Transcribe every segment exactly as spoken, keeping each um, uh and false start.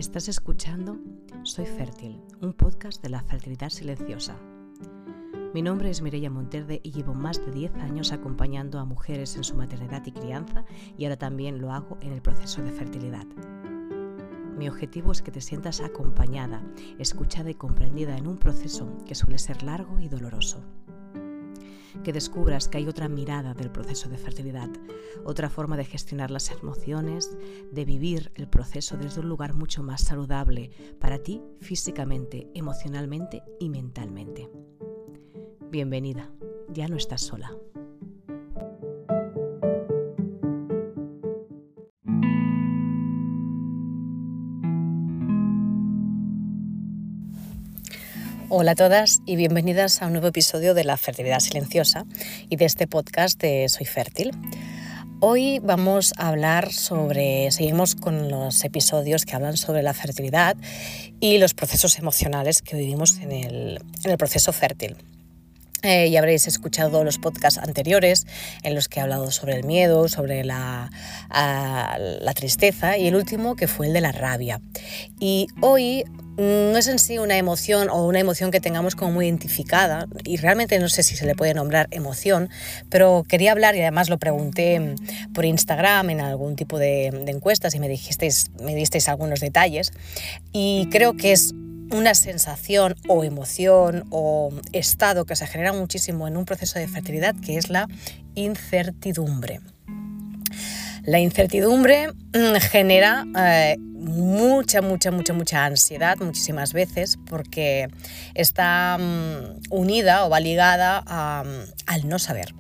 Estás escuchando Soy Fértil, un podcast de la fertilidad silenciosa. Mi nombre es Mireia Monterde y llevo más de diez años acompañando a mujeres en su maternidad y crianza, y ahora también lo hago en el proceso de fertilidad. Mi objetivo es que te sientas acompañada, escuchada y comprendida en un proceso que suele ser largo y doloroso. Que descubras que hay otra mirada del proceso de fertilidad, otra forma de gestionar las emociones, de vivir el proceso desde un lugar mucho más saludable para ti físicamente, emocionalmente y mentalmente. Bienvenida, ya no estás sola. Hola a todas y bienvenidas a un nuevo episodio de la fertilidad silenciosa y de este podcast de Soy Fértil. Hoy vamos a hablar sobre, seguimos con los episodios que hablan sobre la fertilidad y los procesos emocionales que vivimos en el, en el proceso fértil. Eh, ya habréis escuchado los podcasts anteriores en los que he hablado sobre el miedo, sobre la, uh, la tristeza y el último que fue el de la rabia. Y hoy no es en sí una emoción o una emoción que tengamos como muy identificada, y realmente no sé si se le puede nombrar emoción, pero quería hablar, y además lo pregunté por Instagram en algún tipo de, de encuestas y me dijisteis, me disteis algunos detalles, y creo que es una sensación o emoción o estado que se genera muchísimo en un proceso de fertilidad, que es la incertidumbre. La incertidumbre genera eh, mucha, mucha, mucha, mucha ansiedad muchísimas veces porque está um, unida o va ligada a, al no saber.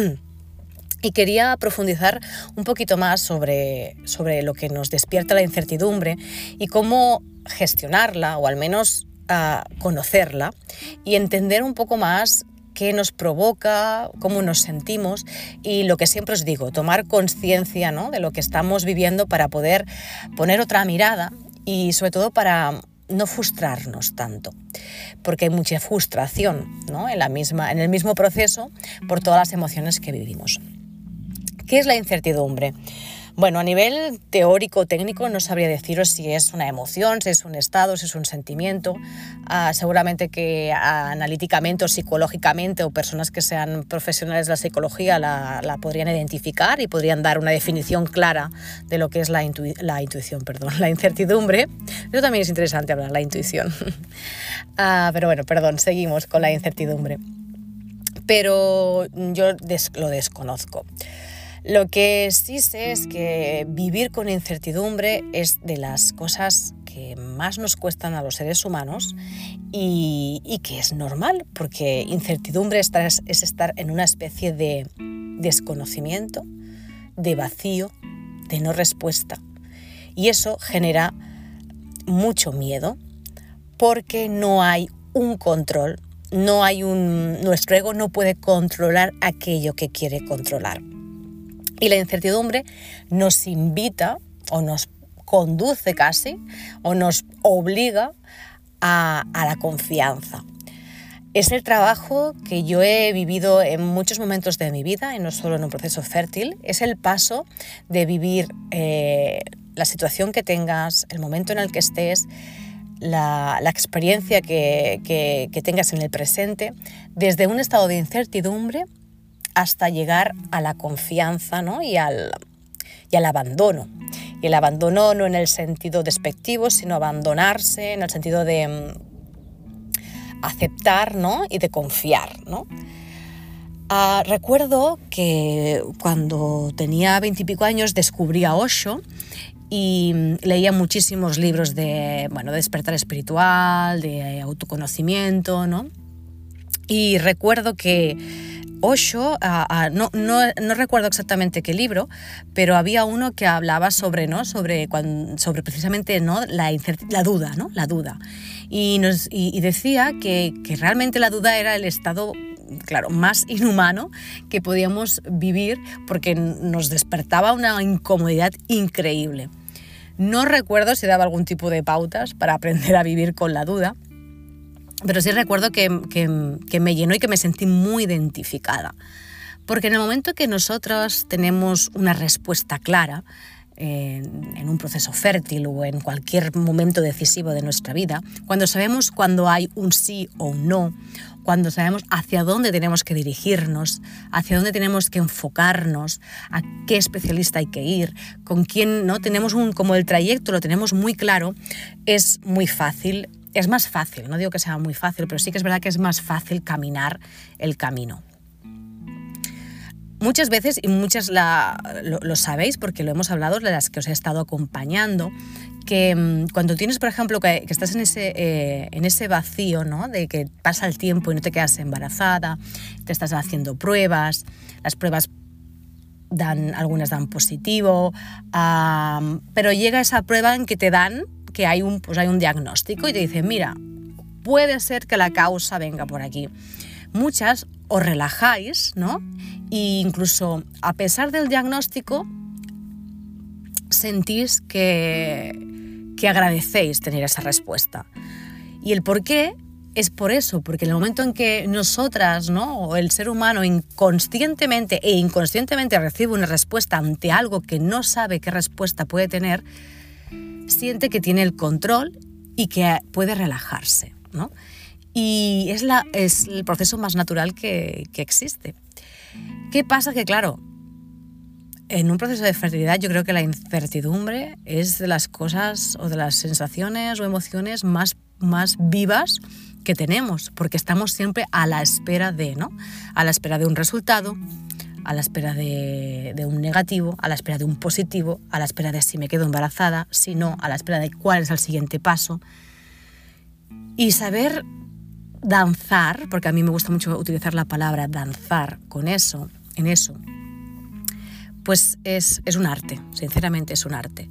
Y quería profundizar un poquito más sobre, sobre lo que nos despierta la incertidumbre y cómo gestionarla, o al menos uh, conocerla y entender un poco más qué nos provoca, cómo nos sentimos y lo que siempre os digo, tomar conciencia, ¿no?, de lo que estamos viviendo para poder poner otra mirada y sobre todo para no frustrarnos tanto, porque hay mucha frustración, ¿no?, en, la misma, en el mismo proceso por todas las emociones que vivimos. ¿Qué es la incertidumbre? Bueno, a nivel teórico, técnico, no sabría deciros si es una emoción, si es un estado, si es un sentimiento. Uh, seguramente que uh, analíticamente o psicológicamente, o personas que sean profesionales de la psicología la, la podrían identificar y podrían dar una definición clara de lo que es la, intu- la intuición, perdón, la incertidumbre. Eso también es interesante hablar, la intuición. uh, pero bueno, perdón, seguimos con la incertidumbre. Pero yo des- lo desconozco. Lo que sí sé es que vivir con incertidumbre es de las cosas que más nos cuestan a los seres humanos y, y que es normal, porque incertidumbre es, es estar en una especie de desconocimiento, de vacío, de no respuesta. Y eso genera mucho miedo porque no hay un control, no hay un, nuestro ego no puede controlar aquello que quiere controlar. Y la incertidumbre nos invita o nos conduce casi o nos obliga a, a la confianza. Es el trabajo que yo he vivido en muchos momentos de mi vida y no solo en un proceso fértil. Es el paso de vivir eh, la situación que tengas, el momento en el que estés, la, la experiencia que, que, que tengas en el presente, desde un estado de incertidumbre hasta llegar a la confianza, ¿no?, y, al, y al abandono. Y el abandono no en el sentido despectivo, sino abandonarse en el sentido de um, aceptar, ¿no?, y de confiar, ¿no? Uh, recuerdo que cuando tenía veintipico años descubrí a Osho y leía muchísimos libros de, bueno, de despertar espiritual, de autoconocimiento, ¿no? Y recuerdo que Osho, uh, uh, no, no, no recuerdo exactamente qué libro, pero había uno que hablaba sobre, ¿no?, sobre, cuando, sobre precisamente, ¿no?, la, la duda, ¿no?, la duda. Y, nos, y, y decía que, que realmente la duda era el estado, claro, más inhumano que podíamos vivir porque nos despertaba una incomodidad increíble. No recuerdo si daba algún tipo de pautas para aprender a vivir con la duda, pero sí recuerdo que, que, que me llenó y que me sentí muy identificada. Porque en el momento que nosotros tenemos una respuesta clara, en, en un proceso fértil o en cualquier momento decisivo de nuestra vida, cuando sabemos cuando hay un sí o un no, cuando sabemos hacia dónde tenemos que dirigirnos, hacia dónde tenemos que enfocarnos, a qué especialista hay que ir, con quién, ¿no? Tenemos un, como el trayecto lo tenemos muy claro, es muy fácil, es más fácil, no digo que sea muy fácil, pero sí que es verdad que es más fácil caminar el camino. Muchas veces, y muchas la, lo, lo sabéis porque lo hemos hablado, de las que os he estado acompañando, que mmm, cuando tienes, por ejemplo, que, que estás en ese, eh, en ese vacío, ¿no? De que pasa el tiempo y no te quedas embarazada, te estás haciendo pruebas, las pruebas dan, algunas dan positivo, um, pero llega esa prueba en que te dan que hay un, pues hay un diagnóstico y te dicen, mira, puede ser que la causa venga por aquí. Muchas os relajáis, ¿no? E incluso a pesar del diagnóstico sentís que, que agradecéis tener esa respuesta. Y el por qué es por eso, porque en el momento en que nosotras, ¿no? O el ser humano inconscientemente e inconscientemente recibe una respuesta ante algo que no sabe qué respuesta puede tener, siente que tiene el control y que puede relajarse, ¿no? Y es, la, es el proceso más natural que, que existe. ¿Qué pasa? Que claro, en un proceso de fertilidad yo creo que la incertidumbre es de las cosas o de las sensaciones o emociones más, más vivas que tenemos, porque estamos siempre a la espera de, ¿no? A la espera de un resultado, a la espera de, de un negativo, a la espera de un positivo, a la espera de si me quedo embarazada, si no, a la espera de cuál es el siguiente paso. Y saber danzar, porque a mí me gusta mucho utilizar la palabra danzar con eso, en eso, pues es, es un arte, sinceramente es un arte.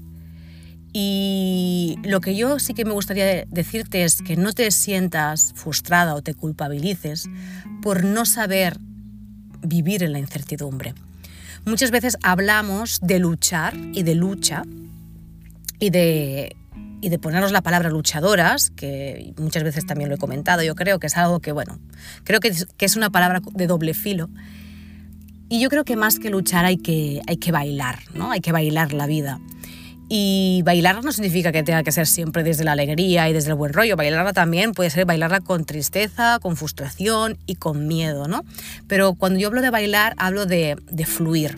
Y lo que yo sí que me gustaría decirte es que no te sientas frustrada o te culpabilices por no saber vivir en la incertidumbre. Muchas veces hablamos de luchar y de lucha y de... y de ponernos la palabra luchadoras, que muchas veces también lo he comentado, yo creo que es algo que, bueno, creo que es, que es una palabra de doble filo. Y yo creo que más que luchar hay que, hay que bailar, ¿no? Hay que bailar la vida. Y bailar no significa que tenga que ser siempre desde la alegría y desde el buen rollo. Bailarla también puede ser bailarla con tristeza, con frustración y con miedo, ¿no? Pero cuando yo hablo de bailar, hablo de, de fluir.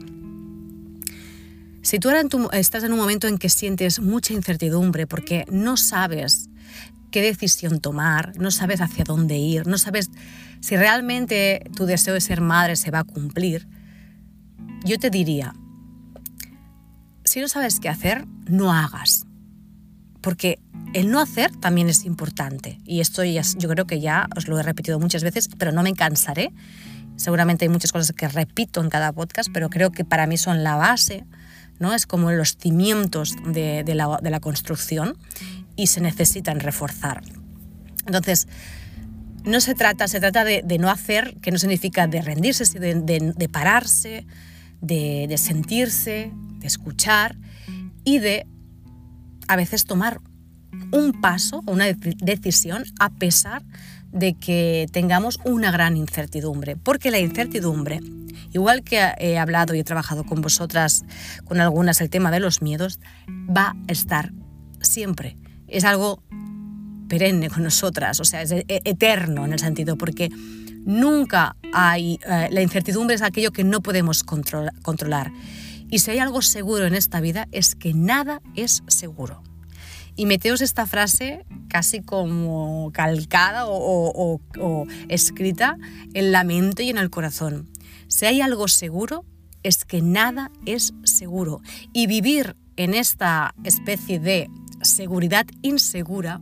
Si tú ahora en tu, estás en un momento en que sientes mucha incertidumbre porque no sabes qué decisión tomar, no sabes hacia dónde ir, no sabes si realmente tu deseo de ser madre se va a cumplir, yo te diría, si no sabes qué hacer, no hagas. Porque el no hacer también es importante. Y esto ya, yo creo que ya os lo he repetido muchas veces, pero no me cansaré. Seguramente hay muchas cosas que repito en cada podcast, pero creo que para mí son la base, ¿no? Es como los cimientos de, de, la, de la construcción y se necesitan reforzar. Entonces, no se trata, se trata de, de no hacer, que no significa de rendirse, sino de, de, de pararse, de, de sentirse, de escuchar y de a veces tomar un paso o una decisión a pesar de que tengamos una gran incertidumbre. Porque la incertidumbre, igual que he hablado y he trabajado con vosotras, con algunas, el tema de los miedos, va a estar siempre. Es algo perenne con nosotras, o sea, es eterno en el sentido, porque nunca hay... Eh, la incertidumbre es aquello que no podemos control, controlar. Y si hay algo seguro en esta vida es que nada es seguro. Y meteos esta frase casi como calcada o, o, o, o escrita en la mente y en el corazón. Si hay algo seguro, es que nada es seguro. Y vivir en esta especie de seguridad insegura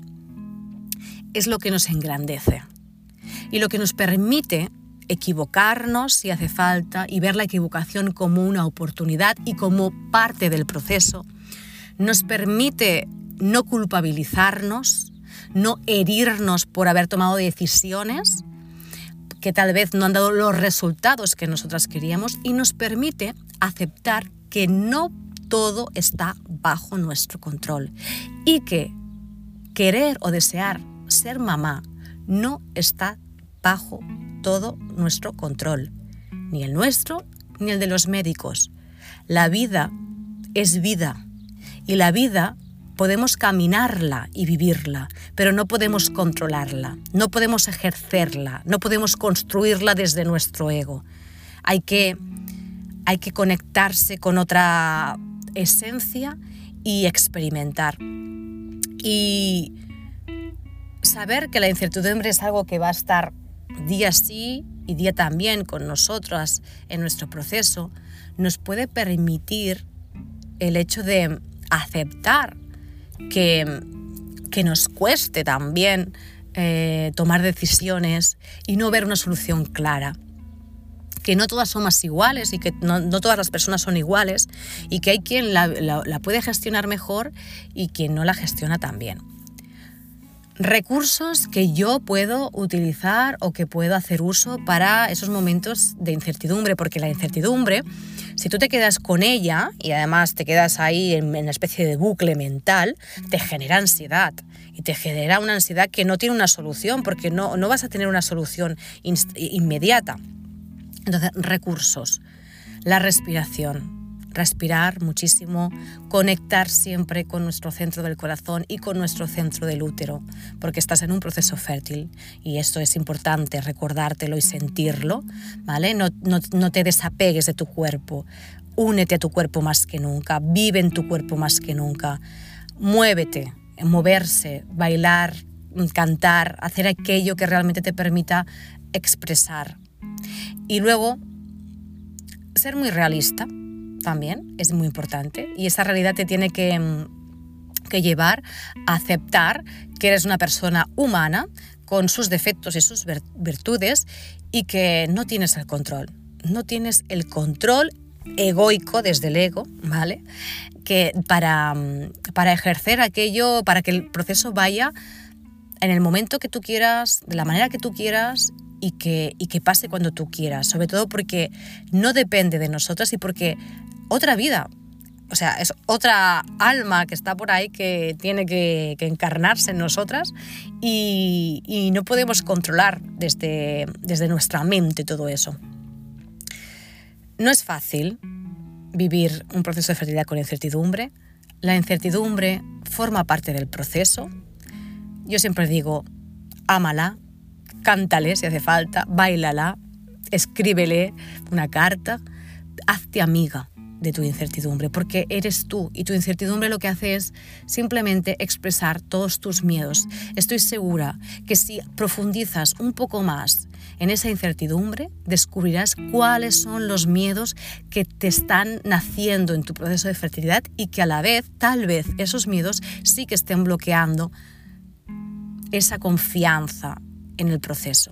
es lo que nos engrandece. Y lo que nos permite equivocarnos si hace falta y ver la equivocación como una oportunidad y como parte del proceso, nos permite no culpabilizarnos, no herirnos por haber tomado decisiones que tal vez no han dado los resultados que nosotras queríamos y nos permite aceptar que no todo está bajo nuestro control y que querer o desear ser mamá no está bajo todo nuestro control, ni el nuestro ni el de los médicos. La vida es vida Y la vida podemos caminarla y vivirla, pero no podemos controlarla, no podemos ejercerla, no podemos construirla desde nuestro ego. Hay que, hay que conectarse con otra esencia y experimentar. Y saber que la incertidumbre es algo que va a estar día sí y día también con nosotras en nuestro proceso, nos puede permitir el hecho de aceptar que, que nos cueste también eh, tomar decisiones y no ver una solución clara. Que no todas somos iguales y que no, no todas las personas son iguales y que hay quien la, la, la puede gestionar mejor y quien no la gestiona tan bien. Recursos que yo puedo utilizar o que puedo hacer uso para esos momentos de incertidumbre, porque la incertidumbre, si tú te quedas con ella y además te quedas ahí en una especie de bucle mental, te genera ansiedad y te genera una ansiedad que no tiene una solución, porque no, no vas a tener una solución inst- inmediata. Entonces, recursos, la respiración. Respirar muchísimo, conectar siempre con nuestro centro del corazón y con nuestro centro del útero, porque estás en un proceso fértil y esto es importante recordártelo y sentirlo, ¿vale? No, no, no te desapegues de tu cuerpo, únete a tu cuerpo más que nunca, vive en tu cuerpo más que nunca, muévete, moverse, bailar, cantar, hacer aquello que realmente te permita expresar. Y luego, ser muy realista. También es muy importante y esa realidad te tiene que, que llevar a aceptar que eres una persona humana con sus defectos y sus virtudes y que no tienes el control. No tienes el control egoico desde el ego, ¿vale? Que para, para ejercer aquello, para que el proceso vaya en el momento que tú quieras, de la manera que tú quieras y que, y que pase cuando tú quieras, sobre todo porque no depende de nosotras y porque otra vida, o sea, es otra alma que está por ahí que tiene que, que encarnarse en nosotras y, y no podemos controlar desde, desde nuestra mente todo eso. No es fácil vivir un proceso de fertilidad con incertidumbre. La incertidumbre forma parte del proceso. Yo siempre digo, ámala, cántale si hace falta, báilala, escríbele una carta, hazte amiga de tu incertidumbre, porque eres tú y tu incertidumbre lo que hace es simplemente expresar todos tus miedos. Estoy segura que si profundizas un poco más en esa incertidumbre, descubrirás cuáles son los miedos que te están naciendo en tu proceso de fertilidad y que a la vez, tal vez, esos miedos sí que estén bloqueando esa confianza en el proceso.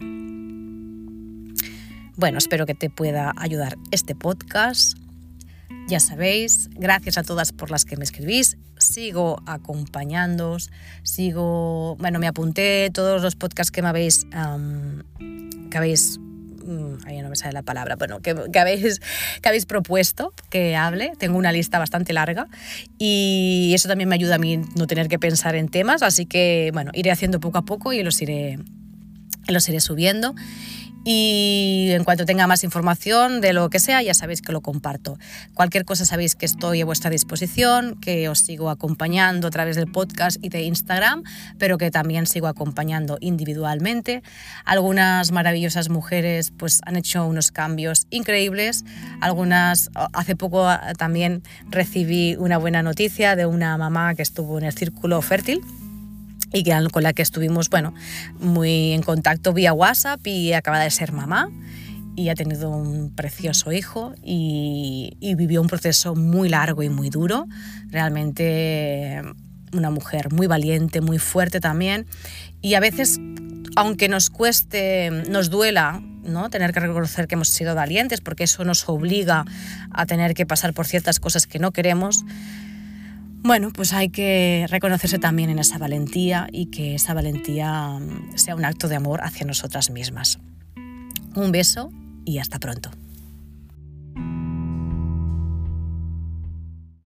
Bueno, espero que te pueda ayudar este podcast. Ya sabéis, gracias a todas por las que me escribís. Sigo acompañándoos, sigo, bueno, me apunté todos los podcasts que me habéis, um, que habéis, um, ahí no me sale la palabra, bueno, que, que habéis, que habéis propuesto que hable. Tengo una lista bastante larga y eso también me ayuda a mí no tener que pensar en temas, así que, bueno, iré haciendo poco a poco y los iré, los iré subiendo. Y en cuanto tenga más información de lo que sea, ya sabéis que lo comparto. Cualquier cosa sabéis que estoy a vuestra disposición, que os sigo acompañando a través del podcast y de Instagram, pero que también sigo acompañando individualmente. Algunas maravillosas mujeres pues han hecho unos cambios increíbles. Algunas, hace poco también recibí una buena noticia de una mamá que estuvo en el círculo fértil y que, con la que estuvimos, bueno, muy en contacto vía WhatsApp y acaba de ser mamá y ha tenido un precioso hijo y, y vivió un proceso muy largo y muy duro. Realmente una mujer muy valiente, muy fuerte también y a veces, aunque nos cueste, nos duela, ¿no?, tener que reconocer que hemos sido valientes porque eso nos obliga a tener que pasar por ciertas cosas que no queremos. Bueno, pues hay que reconocerse también en esa valentía y que esa valentía sea un acto de amor hacia nosotras mismas. Un beso y hasta pronto.